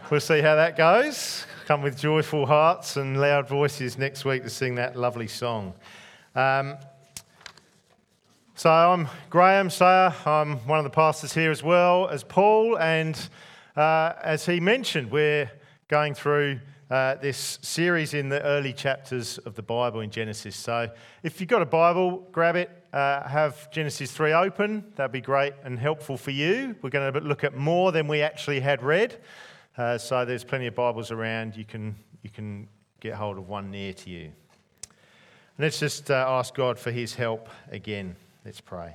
We'll see how that goes. Come with joyful hearts and loud voices next week to sing that lovely song. So I'm Graham Sayer. I'm one of the pastors here as well as Paul. And as he mentioned, we're going through this series in the early chapters of the Bible in Genesis. So if you've got a Bible, grab it. Have Genesis 3 open. That'd be great and helpful for you. We're going to look at more than we actually had read. So there's plenty of Bibles around. You can get hold of one near to you. Let's just ask God for his help again. Let's pray.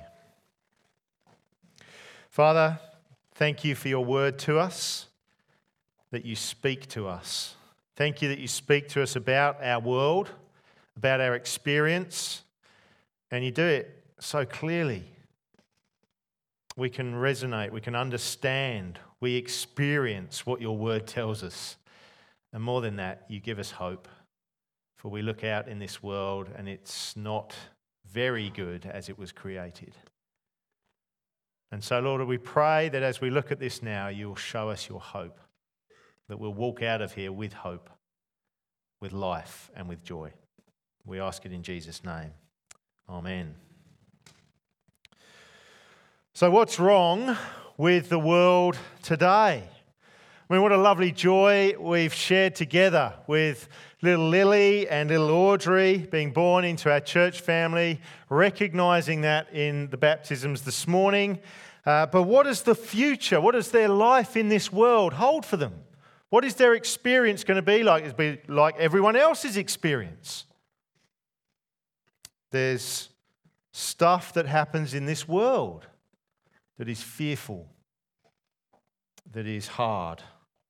Father, thank you for your word to us, that you speak to us. Thank you that you speak to us about our world, about our experience, and you do it so clearly. We can resonate, we can understand, we experience what your word tells us. And more than that, you give us hope. For we look out in this world and it's not very good as it was created. And so, Lord, we pray that as we look at this now, you'll show us your hope. That we'll walk out of here with hope, with life and with joy. We ask it in Jesus' name. Amen. So what's wrong with the world today? I mean, what a lovely joy we've shared together with little Lily and little Audrey being born into our church family, recognising that in the baptisms this morning. But what is the future? What does their life in this world hold for them? What is their experience going to be like? It'll be like everyone else's experience. There's stuff that happens in this world that is fearful, that is hard.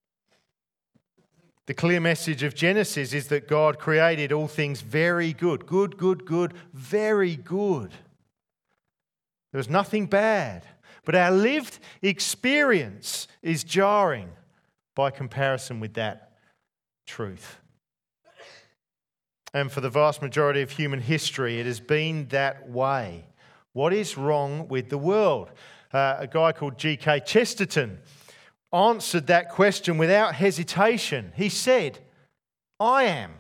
The clear message of Genesis is that God created all things very good. Good, very good. There was nothing bad. But our lived experience is jarring by comparison with that truth. And for the vast majority of human history, it has been that way. What is wrong with the world? A guy called G.K. Chesterton answered that question without hesitation. He said, I am.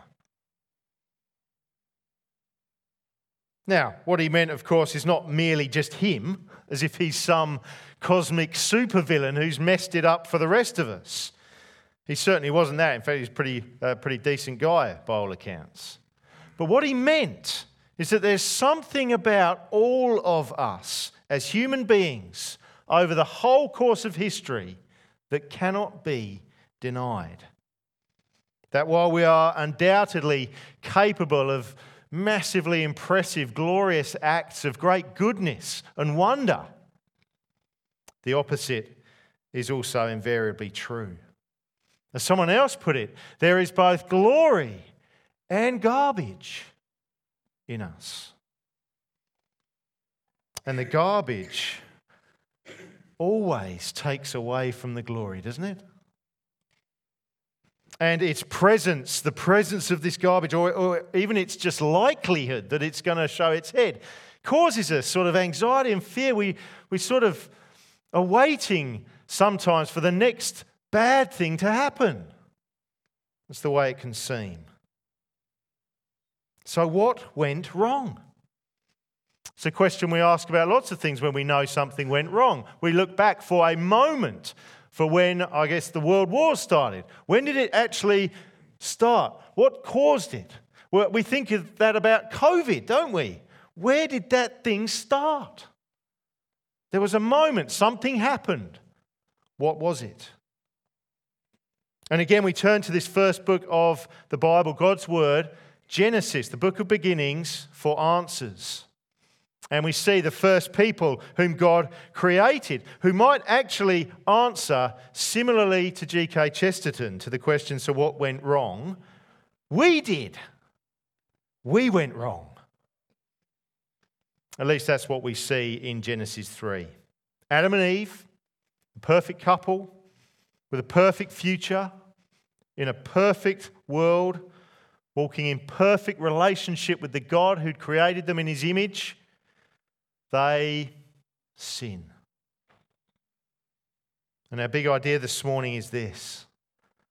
Now, what he meant, of course, is not merely just him, as if he's some cosmic supervillain who's messed it up for the rest of us. He certainly wasn't that. In fact, he's a pretty decent guy by all accounts. But what he meant is that there's something about all of us as human beings over the whole course of history that cannot be denied. That while we are undoubtedly capable of massively impressive, glorious acts of great goodness and wonder, the opposite is also invariably true. As someone else put it, there is both glory and garbage in us. And the garbage always takes away from the glory, doesn't it? And its presence, the presence of this garbage, or even its just likelihood that it's going to show its head, causes us sort of anxiety and fear. We sort of are waiting sometimes for the next bad thing to happen. That's the way it can seem. So what went wrong? It's a question we ask about lots of things when we know something went wrong. We look back for a moment for when, I guess, the world war started. When did it actually start? What caused it? Well, we think of that about COVID, don't we? Where did that thing start? There was a moment, something happened. What was it? And again, we turn to this first book of the Bible, God's Word, Genesis, the book of beginnings, for answers. And we see the first people whom God created, who might actually answer similarly to G.K. Chesterton to the question, so what went wrong? We did. We went wrong. At least that's what we see in Genesis 3. Adam and Eve, a perfect couple with a perfect future in a perfect world, walking in perfect relationship with the God who'd created them in his image. They sin. And our big idea this morning is this: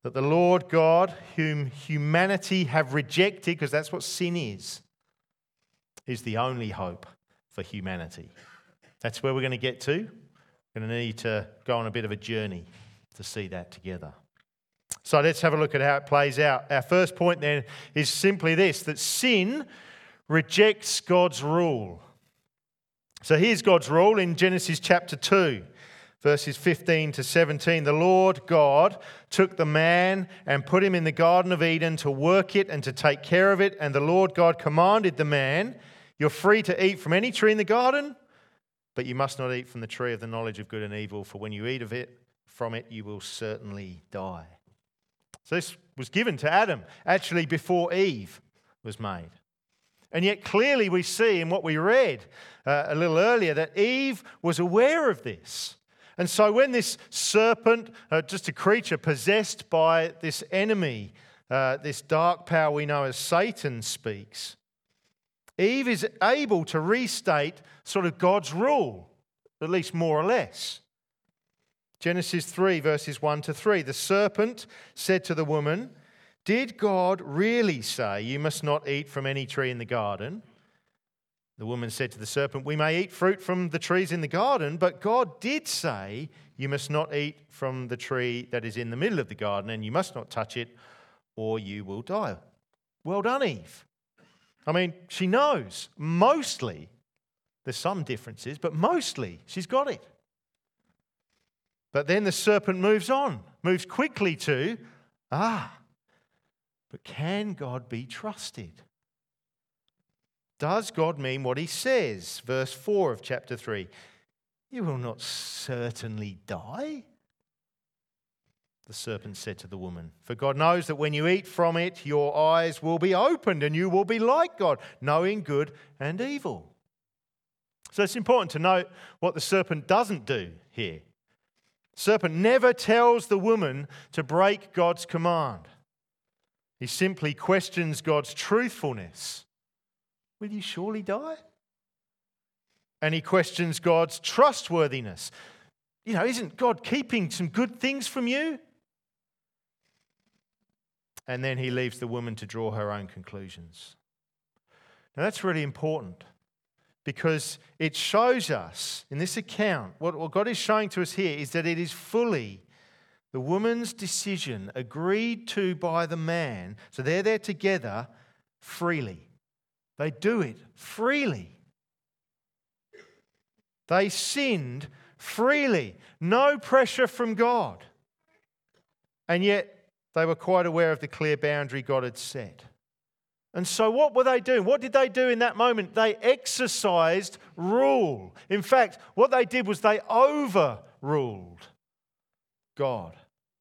that the Lord God, whom humanity have rejected, because that's what sin is the only hope for humanity. That's where we're going to get to. We're going to need to go on a bit of a journey to see that together. So let's have a look at how it plays out. Our first point then is simply this, that sin rejects God's rule. So here's God's rule in Genesis chapter 2, verses 15 to 17. The Lord God took the man and put him in the Garden of Eden to work it and to take care of it. And the Lord God commanded the man, "You're free to eat from any tree in the garden, but you must not eat from the tree of the knowledge of good and evil, for when you eat from it, you will certainly die." So this was given to Adam, actually before Eve was made. And yet clearly we see in what we read a little earlier that Eve was aware of this. And so when this serpent, just a creature possessed by this enemy, this dark power we know as Satan, speaks, Eve is able to restate sort of God's rule, at least more or less. Genesis 3, verses 1 to 3. The serpent said to the woman, "Did God really say you must not eat from any tree in the garden?" The woman said to the serpent, "We may eat fruit from the trees in the garden, but God did say you must not eat from the tree that is in the middle of the garden, and you must not touch it, or you will die." Well done, Eve. I mean, she knows. Mostly, there's some differences, but mostly she's got it. But then the serpent moves on, moves quickly to, but can God be trusted? Does God mean what he says? Verse 4 of chapter 3, "You will not certainly die." The serpent said to the woman, "For God knows that when you eat from it, your eyes will be opened and you will be like God, knowing good and evil." So it's important to note what the serpent doesn't do here. The serpent never tells the woman to break God's command. He simply questions God's truthfulness. Will you surely die? And he questions God's trustworthiness. Isn't God keeping some good things from you? And then he leaves the woman to draw her own conclusions. Now that's really important because it shows us in this account, what God is showing to us here is that it is fully the woman's decision agreed to by the man. So they're there together freely. They do it freely. They sinned freely. No pressure from God. And yet they were quite aware of the clear boundary God had set. And so what were they doing? What did they do in that moment? They exercised rule. In fact, what they did was they overruled God.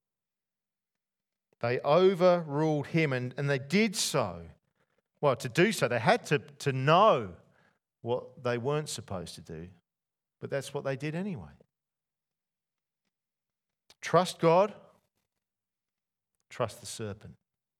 They overruled him, and they did so. Well, to do so, they had to know what they weren't supposed to do, but that's what they did anyway. Trust God, trust the serpent.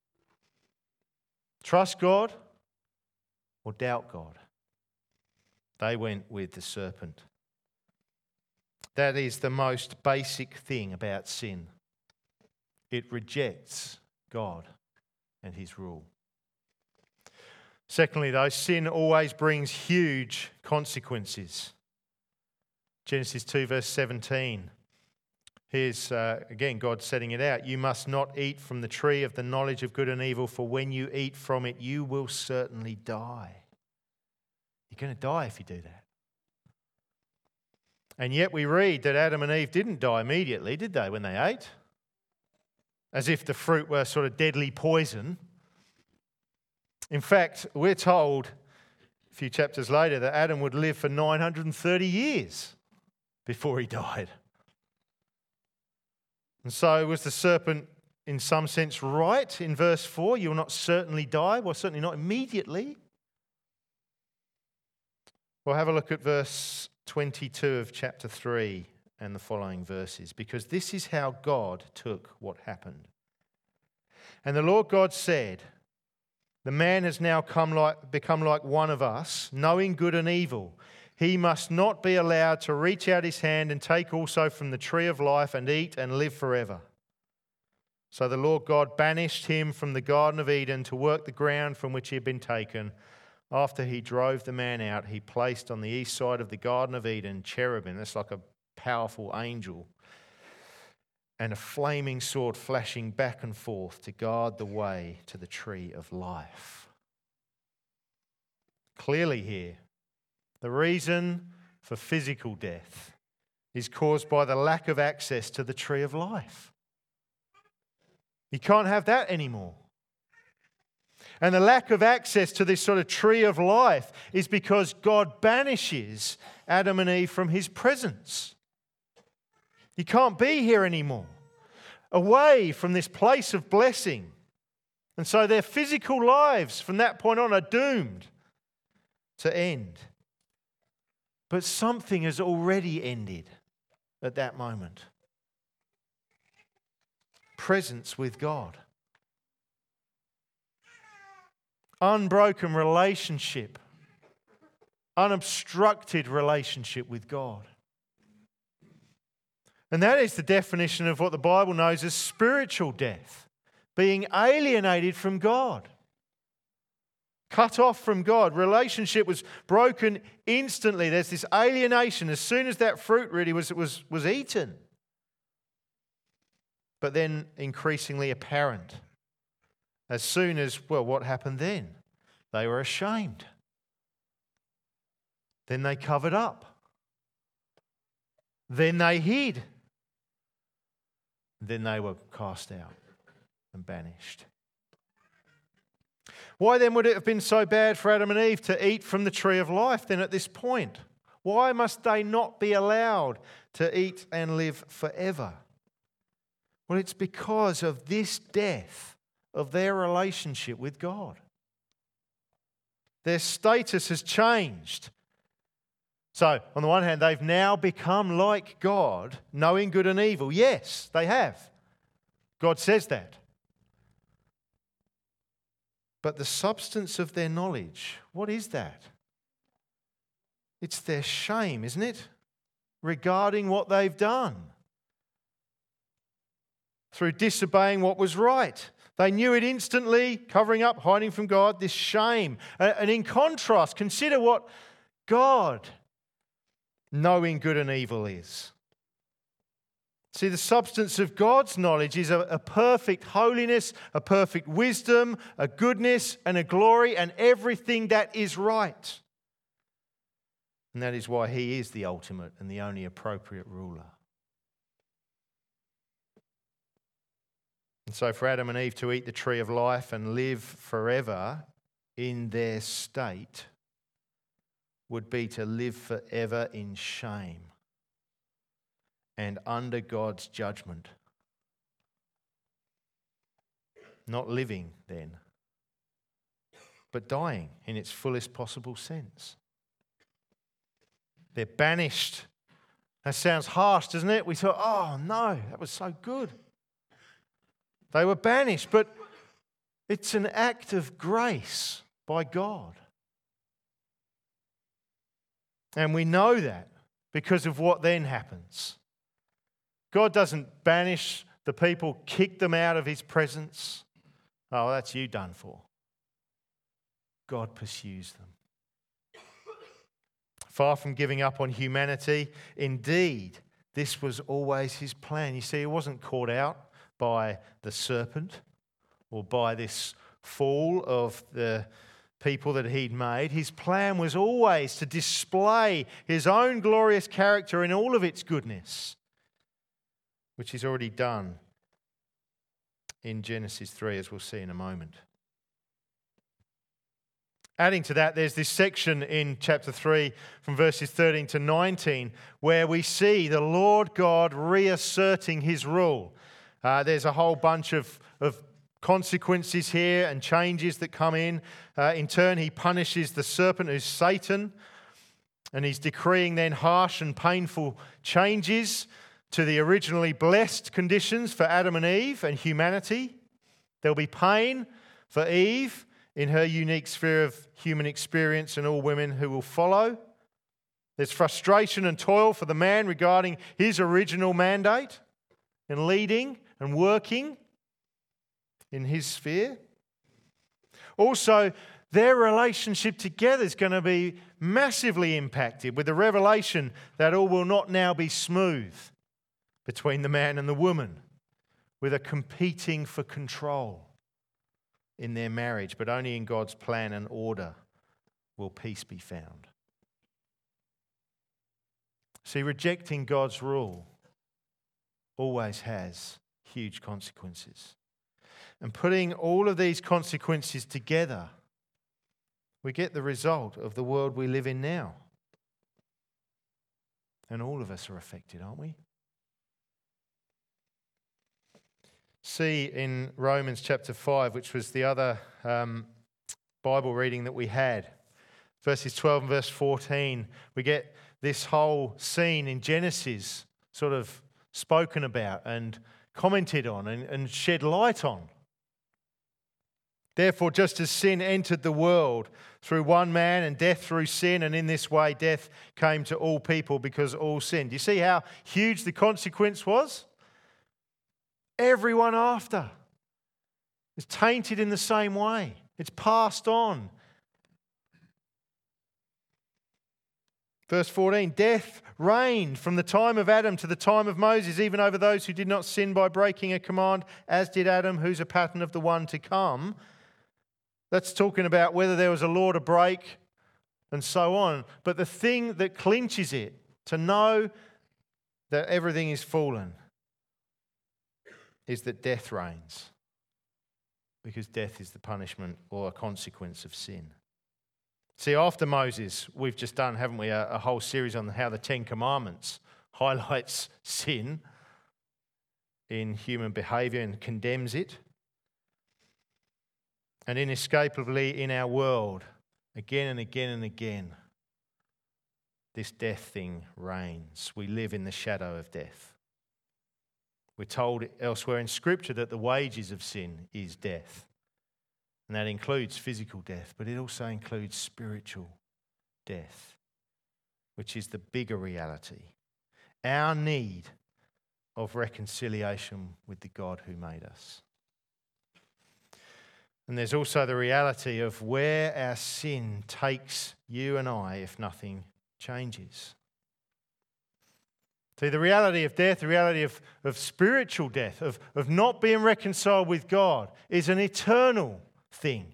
Trust God or doubt God. They went with the serpent. That is the most basic thing about sin. It rejects God and his rule. Secondly, though, sin always brings huge consequences. Genesis 2, verse 17. Here's, again, God setting it out. "You must not eat from the tree of the knowledge of good and evil, for when you eat from it, you will certainly die." You're going to die if you do that. And yet we read that Adam and Eve didn't die immediately, did they, when they ate? As if the fruit were sort of deadly poison. In fact, we're told a few chapters later that Adam would live for 930 years before he died. And so was the serpent in some sense right in verse 4? You will not certainly die. Well, certainly not immediately. We'll have a look at verse 22 of chapter 3 and the following verses, because this is how God took what happened. "And the Lord God said, the man has now become like one of us, knowing good and evil. He must not be allowed to reach out his hand and take also from the tree of life and eat and live forever." So the Lord God banished him from the Garden of Eden to work the ground from which he had been taken. After he drove the man out, he placed on the east side of the Garden of Eden cherubim, that's like a powerful angel, and a flaming sword flashing back and forth to guard the way to the tree of life. Clearly here, the reason for physical death is caused by the lack of access to the tree of life. You can't have that anymore. And the lack of access to this sort of tree of life is because God banishes Adam and Eve from his presence. You can't be here anymore, away from this place of blessing. And so their physical lives from that point on are doomed to end. But something has already ended at that moment. Presence with God. Unbroken relationship. Unobstructed relationship with God. And that is the definition of what the Bible knows as spiritual death. Being alienated from God. Cut off from God. Relationship was broken instantly. There's this alienation as soon as that fruit really was eaten. But then increasingly apparent. As soon as, well, what happened then? They were ashamed. Then they covered up. Then they hid. Then they were cast out and banished. Why then would it have been so bad for Adam and Eve to eat from the tree of life then at this point? Why must they not be allowed to eat and live forever? Well, it's because of this death of their relationship with God. Their status has changed. So, on the one hand, they've now become like God, knowing good and evil. Yes, they have. God says that. But the substance of their knowledge, what is that? It's their shame, isn't it? Regarding what they've done. Through disobeying what was right. They knew it instantly, covering up, hiding from God, this shame. And in contrast, consider what God, knowing good and evil, is. See, the substance of God's knowledge is a perfect holiness, a perfect wisdom, a goodness and a glory and everything that is right. And that is why he is the ultimate and the only appropriate ruler. And so for Adam and Eve to eat the tree of life and live forever in their state would be to live forever in shame and under God's judgment. Not living then, but dying in its fullest possible sense. They're banished. That sounds harsh, doesn't it? We thought, oh no, that was so good. They were banished, but it's an act of grace by God. And we know that because of what then happens. God doesn't banish the people, kick them out of his presence. Oh, that's you done for. God pursues them. Far from giving up on humanity, indeed, this was always his plan. You see, he wasn't caught out by the serpent or by this fall of the people that he'd made. His plan was always to display his own glorious character in all of its goodness, which he's already done in Genesis 3, as we'll see in a moment. Adding to that, there's this section in chapter 3 from verses 13 to 19 where we see the Lord God reasserting his rule. There's a whole bunch of consequences here and changes that come in. In turn, he punishes the serpent, who's Satan, and he's decreeing then harsh and painful changes to the originally blessed conditions for Adam and Eve and humanity. There'll be pain for Eve in her unique sphere of human experience and all women who will follow. There's frustration and toil for the man regarding his original mandate in leading and working. in his sphere. Also, their relationship together is going to be massively impacted with the revelation that all will not now be smooth between the man and the woman, with a competing for control in their marriage, but only in God's plan and order will peace be found. See, rejecting God's rule always has huge consequences. And putting all of these consequences together, we get the result of the world we live in now. And all of us are affected, aren't we? See in Romans chapter 5, which was the other Bible reading that we had, verses 12 and verse 14, we get this whole scene in Genesis sort of spoken about and commented on and shed light on. Therefore, just as sin entered the world through one man and death through sin, and in this way death came to all people because all sinned. You see how huge the consequence was? Everyone after is tainted in the same way. It's passed on. Verse 14, death reigned from the time of Adam to the time of Moses, even over those who did not sin by breaking a command, as did Adam, who's a pattern of the one to come. That's talking about whether there was a law to break and so on. But the thing that clinches it, to know that everything is fallen, is that death reigns. Because death is the punishment or a consequence of sin. See, after Moses, we've just done, haven't we, a whole series on how the Ten Commandments highlights sin in human behaviour and condemns it. And inescapably in our world, again and again and again, this death thing reigns. We live in the shadow of death. We're told elsewhere in Scripture that the wages of sin is death. And that includes physical death, but it also includes spiritual death, which is the bigger reality. Our need of reconciliation with the God who made us. And there's also the reality of where our sin takes you and I if nothing changes. See, the reality of death, the reality of spiritual death, of not being reconciled with God, is an eternal thing.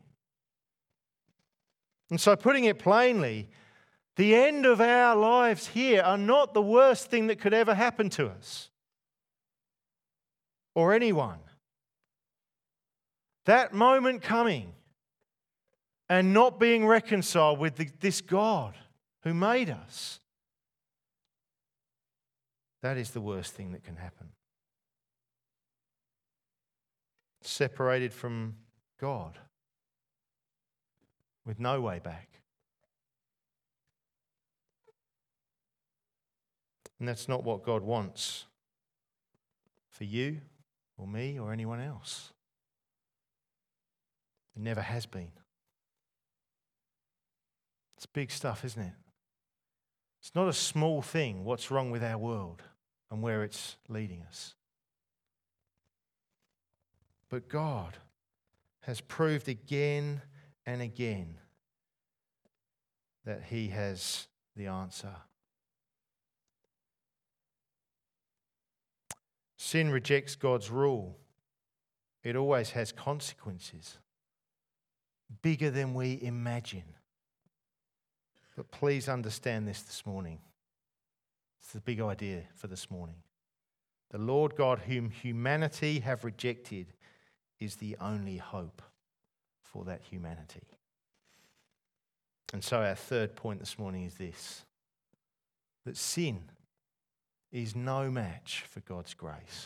And so, putting it plainly, the end of our lives here are not the worst thing that could ever happen to us or anyone. That moment coming and not being reconciled with this God who made us, that is the worst thing that can happen. Separated from God with no way back. And that's not what God wants for you or me or anyone else. It never has been. It's big stuff, isn't it? It's not a small thing what's wrong with our world and where it's leading us. But God has proved again and again that He has the answer. Sin rejects God's rule. It always has consequences, bigger than we imagine. But please understand this morning. It's the big idea for this morning. The Lord God whom humanity have rejected is the only hope for that humanity. And so our third point this morning is this: that sin is no match for God's grace.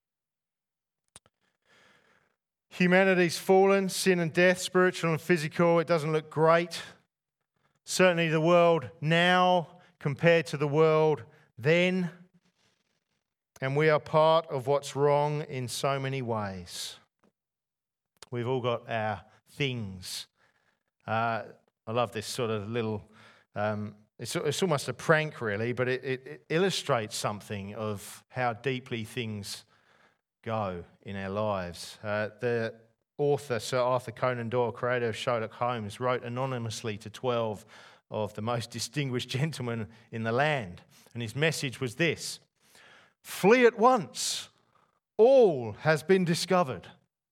Humanity's fallen, sin and death, spiritual and physical. It doesn't look great. Certainly the world now compared to the world then. And we are part of what's wrong in so many ways. We've all got our things. I love this sort of little, it's almost a prank really, but it illustrates something of how deeply things go in our lives. The author Sir Arthur Conan Doyle, creator of Sherlock Holmes, wrote anonymously to 12 of the most distinguished gentlemen in the land. And his message was this: flee at once, all has been discovered.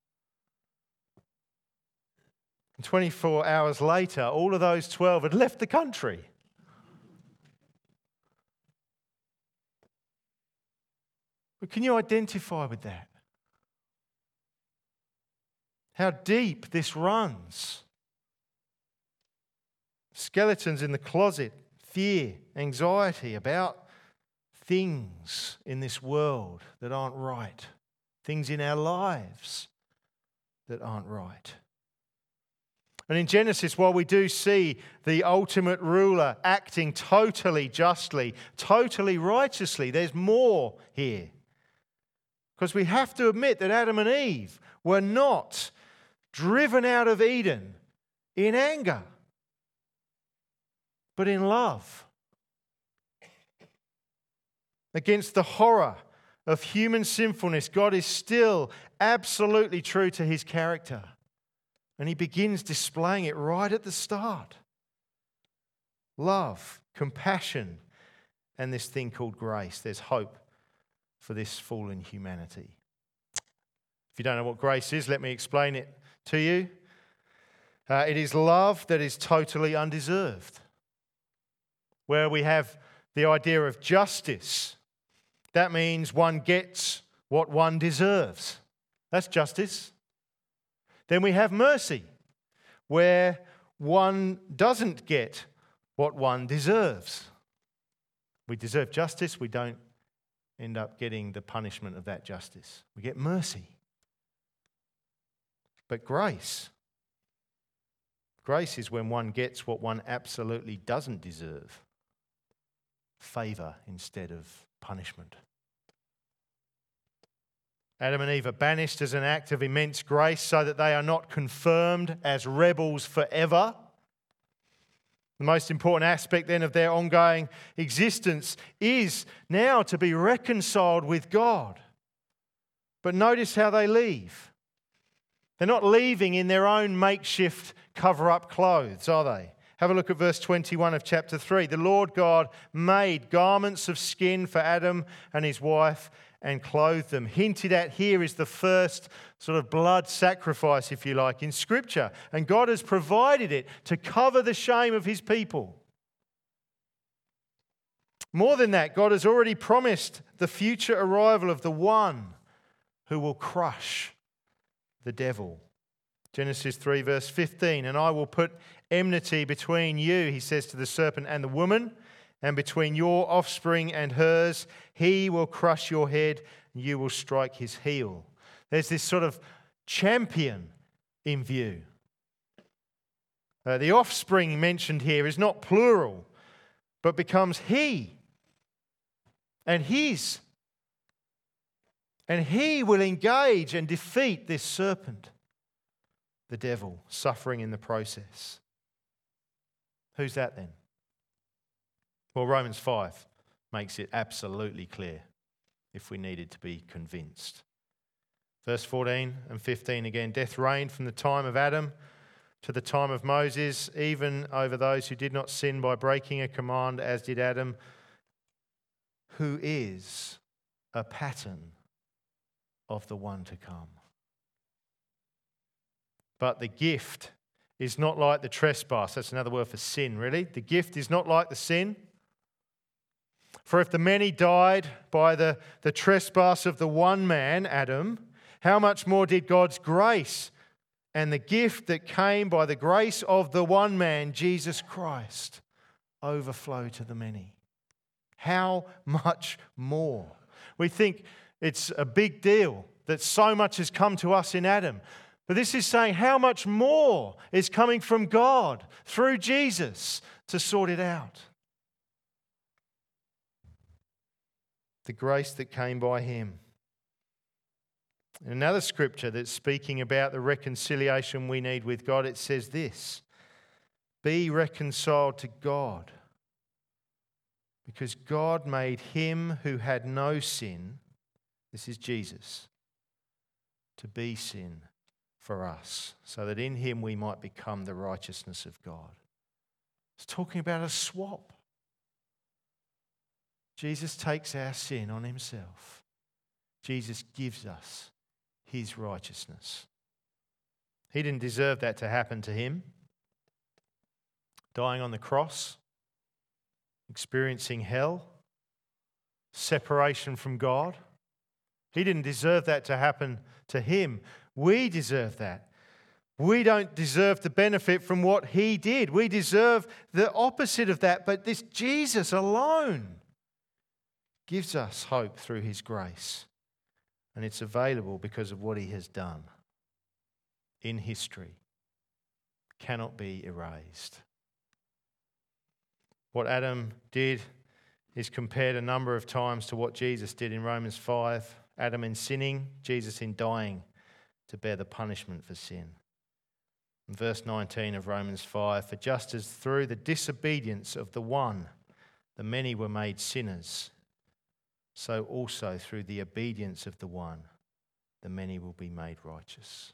And 24 hours later, all of those 12 had left the country. But can you identify with that? How deep this runs. Skeletons in the closet, fear, anxiety about things in this world that aren't right, things in our lives that aren't right. And in Genesis, while we do see the ultimate ruler acting totally justly, totally righteously, there's more here. Because we have to admit that Adam and Eve were not driven out of Eden in anger, but in love. Against the horror of human sinfulness, God is still absolutely true to his character. And he begins displaying it right at the start. Love, compassion, and this thing called grace. There's hope for this fallen humanity. If you don't know what grace is, let me explain it to you. It is love that is totally undeserved. Where we have the idea of justice, that means one gets what one deserves. That's justice. Then we have mercy, where one doesn't get what one deserves. We deserve justice, we don't end up getting the punishment of that justice. We get mercy. But grace is when one gets what one absolutely doesn't deserve. Favour instead of punishment. Adam and Eve are banished as an act of immense grace so that they are not confirmed as rebels forever. The most important aspect then of their ongoing existence is now to be reconciled with God. But notice how they leave. They're not leaving in their own makeshift cover-up clothes, are they? Have a look at verse 21 of chapter 3. The Lord God made garments of skin for Adam and his wife and clothed them. Hinted at here is the first sort of blood sacrifice, if you like, in Scripture. And God has provided it to cover the shame of his people. More than that, God has already promised the future arrival of the one who will crush the devil. Genesis 3 verse 15, and I will put enmity between you, he says to the serpent, and the woman, and between your offspring and hers. He will crush your head, and you will strike his heel. There's this sort of champion in view. The offspring mentioned here is not plural, but becomes he and his. And he will engage and defeat this serpent, the devil, suffering in the process. Who's that then? Well, Romans 5 makes it absolutely clear if we needed to be convinced. Verse 14 and 15 again, death reigned from the time of Adam to the time of Moses, even over those who did not sin by breaking a command, as did Adam, who is a pattern of the one to come. But the gift is not like the trespass. That's another word for sin, really. The gift is not like the sin. For if the many died by the trespass of the one man, Adam, how much more did God's grace and the gift that came by the grace of the one man, Jesus Christ, overflow to the many? How much more? We think it's a big deal that so much has come to us in Adam. But this is saying how much more is coming from God through Jesus to sort it out. The grace that came by him. In another scripture that's speaking about the reconciliation we need with God, it says this: be reconciled to God, because God made him who had no sin, this is Jesus, to be sin for us, so that in him we might become the righteousness of God. It's talking about a swap. Jesus takes our sin on himself. Jesus gives us his righteousness. He didn't deserve that to happen to him. Dying on the cross, experiencing hell, separation from God. He didn't deserve that to happen to him. We deserve that. We don't deserve to benefit from what he did. We deserve the opposite of that. But this Jesus alone gives us hope through his grace. And it's available because of what he has done in history. Cannot be erased. What Adam did is compared a number of times to what Jesus did in Romans 5. Adam in sinning, Jesus in dying to bear the punishment for sin. In verse 19 of Romans 5, for just as through the disobedience of the one, the many were made sinners, so also through the obedience of the one, the many will be made righteous.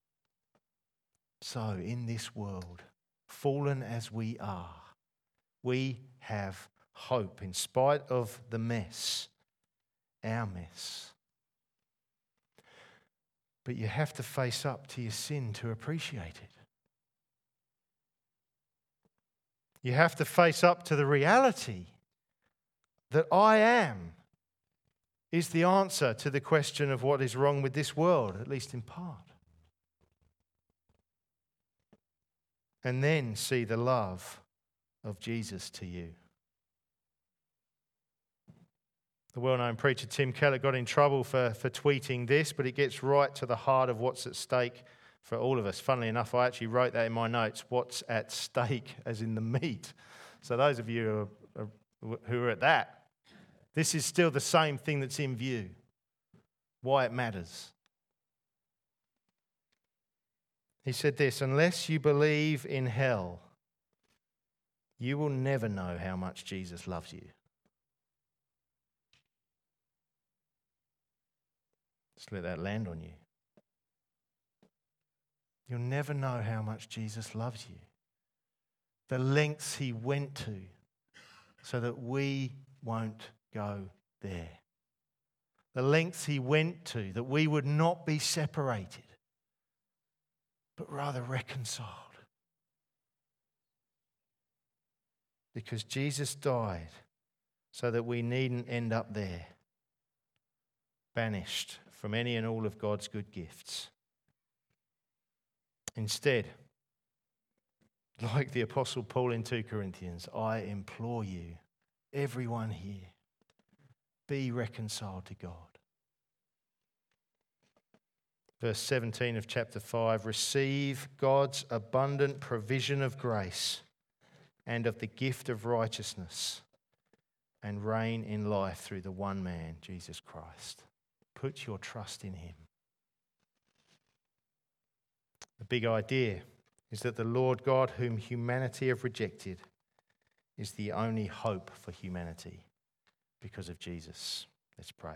So in this world, fallen as we are, we have hope in spite of the mess, our mess. But you have to face up to your sin to appreciate it. You have to face up to the reality that I am is the answer to the question of what is wrong with this world, at least in part. And then see the love of Jesus to you. The well-known preacher Tim Keller got in trouble for tweeting this, but it gets right to the heart of what's at stake for all of us. Funnily enough, I actually wrote that in my notes, what's at stake, as in the meat. So those of you who are at that, this is still the same thing that's in view. Why it matters. He said this, unless you believe in hell, you will never know how much Jesus loves you. Just let that land on you. You'll never know how much Jesus loves you. The lengths he went to so that we won't go there. The lengths he went to that we would not be separated, but rather reconciled. Because Jesus died so that we needn't end up there, banished from any and all of God's good gifts. Instead, like the Apostle Paul in 2 Corinthians, I implore you, everyone here, be reconciled to God. Verse 17 of chapter 5, receive God's abundant provision of grace and of the gift of righteousness and reign in life through the one man, Jesus Christ. Put your trust in him. The big idea is that the Lord God whom humanity have rejected is the only hope for humanity because of Jesus. Let's pray.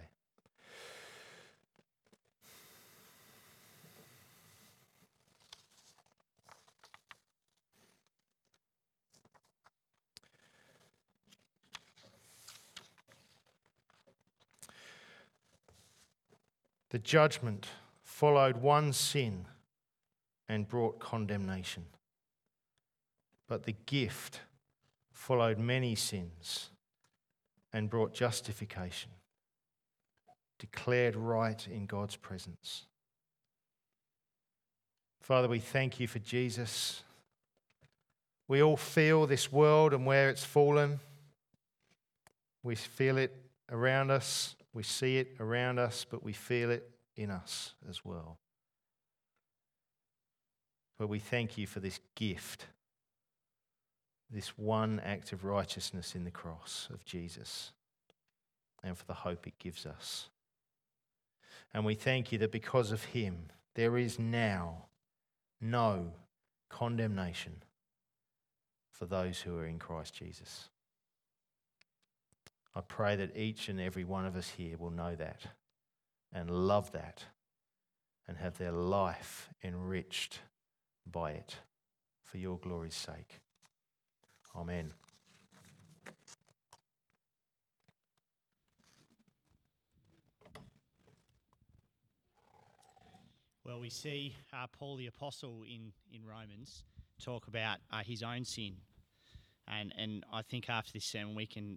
The judgment followed one sin and brought condemnation. But the gift followed many sins and brought justification, declared right in God's presence. Father, we thank you for Jesus. We all feel this world and where it's fallen. We feel it around us. We see it around us, but we feel it in us as well. But we thank you for this gift, this one act of righteousness in the cross of Jesus, and for the hope it gives us. And we thank you that because of him, there is now no condemnation for those who are in Christ Jesus. I pray that each and every one of us here will know that and love that and have their life enriched by it for your glory's sake. Amen. Well, we see Paul the Apostle in Romans talk about his own sin. And I think after this sermon we can